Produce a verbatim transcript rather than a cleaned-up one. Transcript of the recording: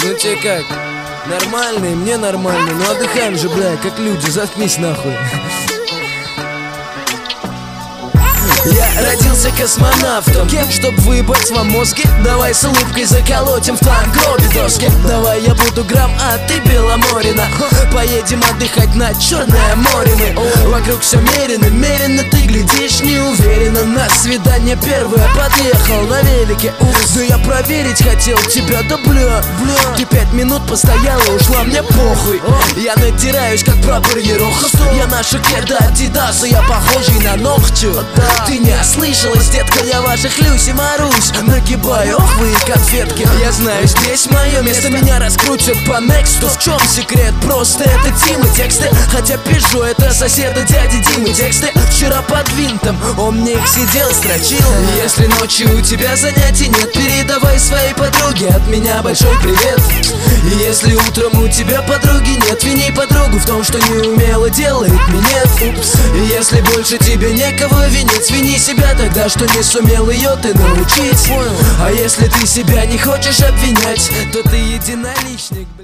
Ну тебе как? Нормальный, мне нормально. Ну отдыхаем же, бля, как люди, заткнись нахуй. Я родился космонавтом, кем, чтоб выебать вам мозги? Давай с улыбкой заколотим в твоем гробе доски. Давай я буду грамм, а ты Беломорина. Поедем отдыхать на Черное море мы. Вокруг все мерено, мерено, ты глядишь неуверенно. На свидание первое подъехал на велике. Да я проверить хотел тебя, да бля, бля. Ты пять минут постояла, ушла, мне похуй. Я натираюсь, как прапор Ерохов. Я ношу кеды Адидасы, я похожий на Ногтю. Ты не ослышалась, детка, я ваших Люси Марусь. Нагибаю, ох вы конфетки. Я знаю, здесь мое место, меня раскрутят по нексту. В чем секрет? Просто это Тимы тексты. Хотя пишу, это соседа дяди Димы тексты. Вчера под винтом, он мне их сидел, строчил. Если ночью у тебя занятий нет, передавай своей подруге от меня большой привет. И если утром у тебя подруги нет, вини подругу в том, что не умела, делает минет. Упс. И если больше тебе некого винить, вини себя тогда, что не сумел ее ты научить. А если ты себя не хочешь обвинять, то ты единоличник.